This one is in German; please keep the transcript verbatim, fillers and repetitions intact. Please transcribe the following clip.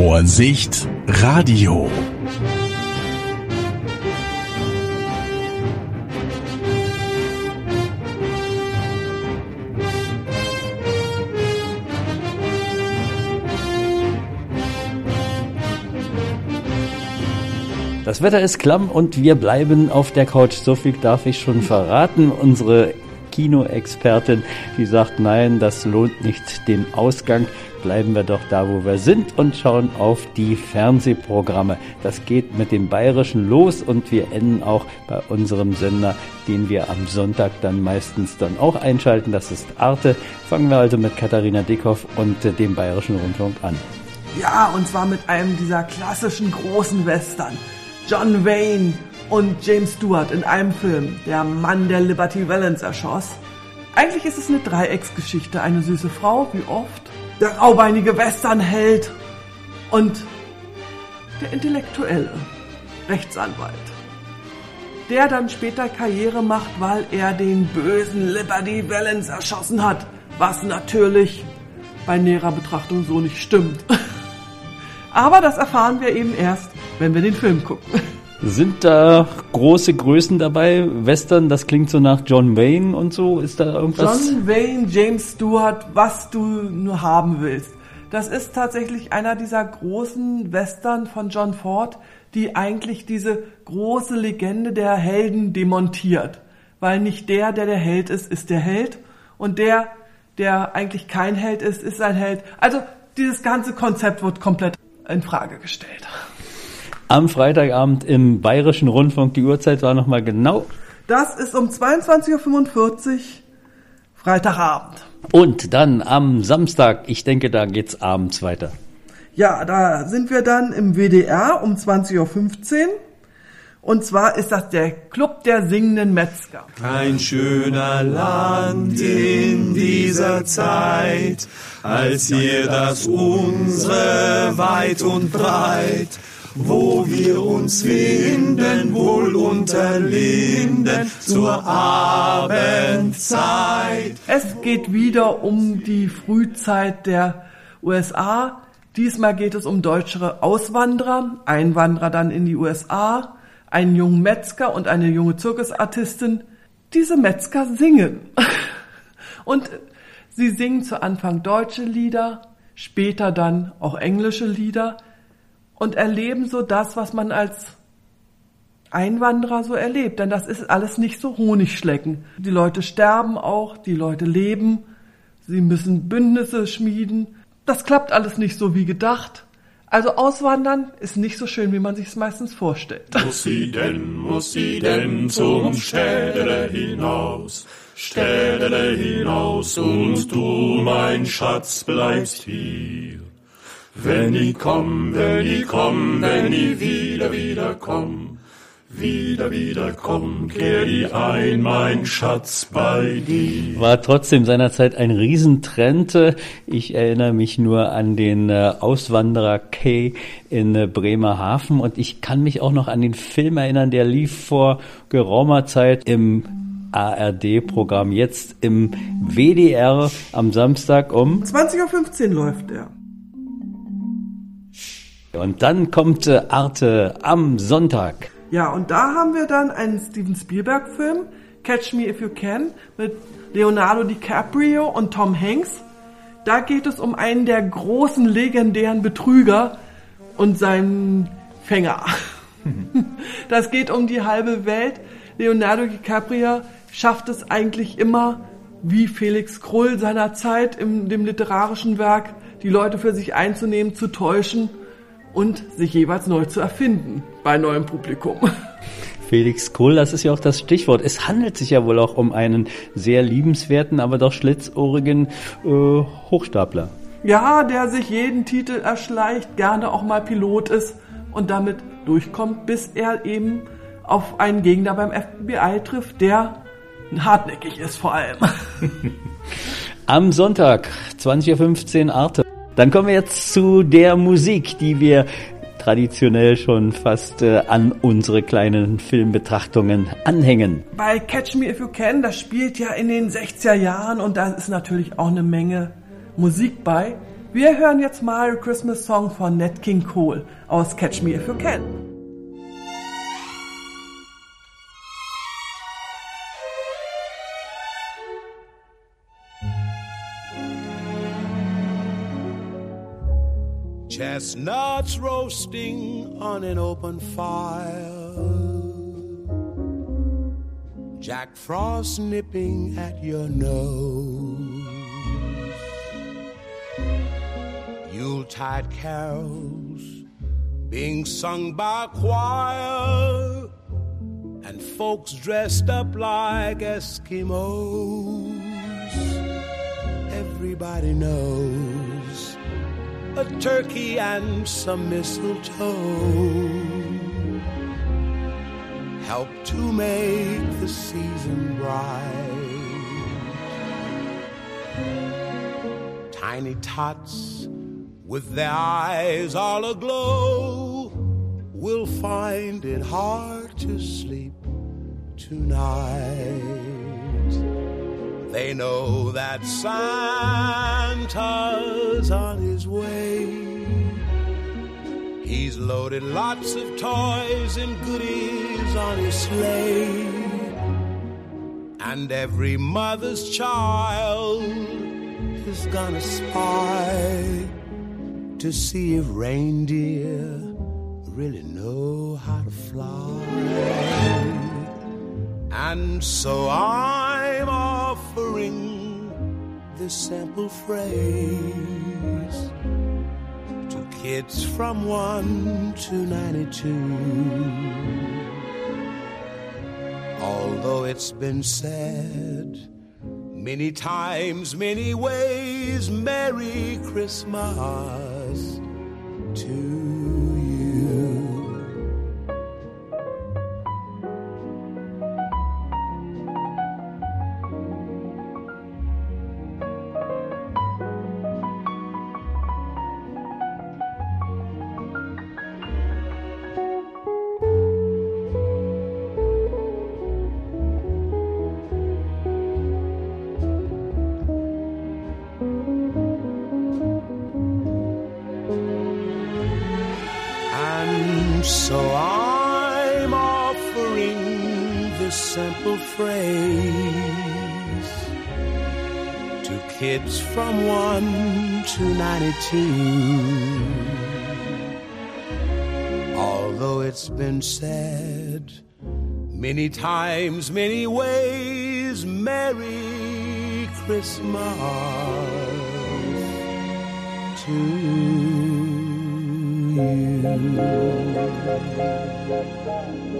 Vorsicht, Radio. Das Wetter ist klamm und wir bleiben auf der Couch. So viel darf ich schon verraten. Unsere Kinoexpertin, die sagt, nein, das lohnt nicht den Ausgang. Bleiben wir doch da, wo wir sind und schauen auf die Fernsehprogramme. Das geht mit dem Bayerischen los und wir enden auch bei unserem Sender, den wir am Sonntag dann meistens dann auch einschalten. Das ist Arte. Fangen wir also mit Katharina Dickhoff und dem Bayerischen Rundfunk an. Ja, und zwar mit einem dieser klassischen großen Western. John Wayne und James Stewart in einem Film, der Mann, der Liberty Valance erschoss. Eigentlich ist es eine Dreiecksgeschichte, eine süße Frau, wie oft, der raubeinige Westernheld und der intellektuelle Rechtsanwalt, der dann später Karriere macht, weil er den bösen Liberty Valance erschossen hat, was natürlich bei näherer Betrachtung so nicht stimmt. Aber das erfahren wir eben erst, wenn wir den Film gucken. Sind da große Größen dabei? Western, das klingt so nach John Wayne und so. Ist da irgendwas? John Wayne, James Stewart, was du nur haben willst. Das ist tatsächlich einer dieser großen Western von John Ford, die eigentlich diese große Legende der Helden demontiert. Weil nicht der, der der Held ist, ist der Held. Und der, der eigentlich kein Held ist, ist ein Held. Also dieses ganze Konzept wird komplett in Frage gestellt. Am Freitagabend im Bayerischen Rundfunk, die Uhrzeit war nochmal genau. Das ist um zweiundzwanzig Uhr fünfundvierzig, Freitagabend. Und dann am Samstag, ich denke, da geht's abends weiter. Ja, da sind wir dann im W D R um zwanzig Uhr fünfzehn. Und zwar ist das der Club der singenden Metzger. Ein schöner Land in dieser Zeit, als hier das unsere weit und breit, wo wir uns finden, wohl unter Linden zur Abendzeit. Es geht wieder um die Frühzeit der U S A. Diesmal geht es um deutsche Auswanderer, Einwanderer dann in die U S A, einen jungen Metzger und eine junge Zirkusartistin. Diese Metzger singen. Und sie singen zu Anfang deutsche Lieder, später dann auch englische Lieder und erleben so das, was man als Einwanderer so erlebt. Denn das ist alles nicht so Honigschlecken. Die Leute sterben auch, die Leute leben, sie müssen Bündnisse schmieden. Das klappt alles nicht so wie gedacht. Also auswandern ist nicht so schön, wie man sich es meistens vorstellt. Muss sie denn, muss sie denn zum Städele hinaus, Städele hinaus, und du, mein Schatz, bleibst hier. Wenn ich komm, wenn ich komm, wenn ich wieder, wieder komm, wieder, wieder komm, kehr ich ein, mein Schatz, bei dir. War trotzdem seinerzeit ein Riesentrend. Ich erinnere mich nur an den Auswanderer Kay in Bremerhaven und ich kann mich auch noch an den Film erinnern, der lief vor geraumer Zeit im A R D-Programm, jetzt im W D R am Samstag um zwanzig Uhr fünfzehn läuft der. Und dann kommt Arte am Sonntag. Ja, und da haben wir dann einen Steven Spielberg-Film, Catch Me If You Can, mit Leonardo DiCaprio und Tom Hanks. Da geht es um einen der großen, legendären Betrüger und seinen Fänger. Das geht um die halbe Welt. Leonardo DiCaprio schafft es eigentlich immer, wie Felix Krull seiner Zeit in dem literarischen Werk, die Leute für sich einzunehmen, zu täuschen und sich jeweils neu zu erfinden bei neuem Publikum. Felix Krull, das ist ja auch das Stichwort. Es handelt sich ja wohl auch um einen sehr liebenswerten, aber doch schlitzohrigen äh, Hochstapler. Ja, der sich jeden Titel erschleicht, gerne auch mal Pilot ist und damit durchkommt, bis er eben auf einen Gegner beim F B I trifft, der hartnäckig ist vor allem. Am Sonntag, zwanzig Uhr fünfzehn, Arte. Dann kommen wir jetzt zu der Musik, die wir traditionell schon fast äh, an unsere kleinen Filmbetrachtungen anhängen. Bei Catch Me If You Can, das spielt ja in den sechziger Jahren und da ist natürlich auch eine Menge Musik bei. Wir hören jetzt mal Christmas Song von Nat King Cole aus Catch Me If You Can. Chestnuts roasting on an open fire, Jack Frost nipping at your nose, Yuletide carols being sung by a choir, and folks dressed up like Eskimos. Everybody knows a turkey and some mistletoe help to make the season bright. Tiny tots with their eyes all aglow will find it hard to sleep tonight. They know that Santa's on his way. He's loaded lots of toys and goodies on his sleigh, and every mother's child is gonna spy to see if reindeer really know how to fly. And so I'm offering this simple phrase to kids from one to ninety-two. Although it's been said many times, many ways, Merry Christmas to you. So I'm offering this simple phrase to kids from one to ninety-two. Although it's been said many times, many ways, Merry Christmas to you.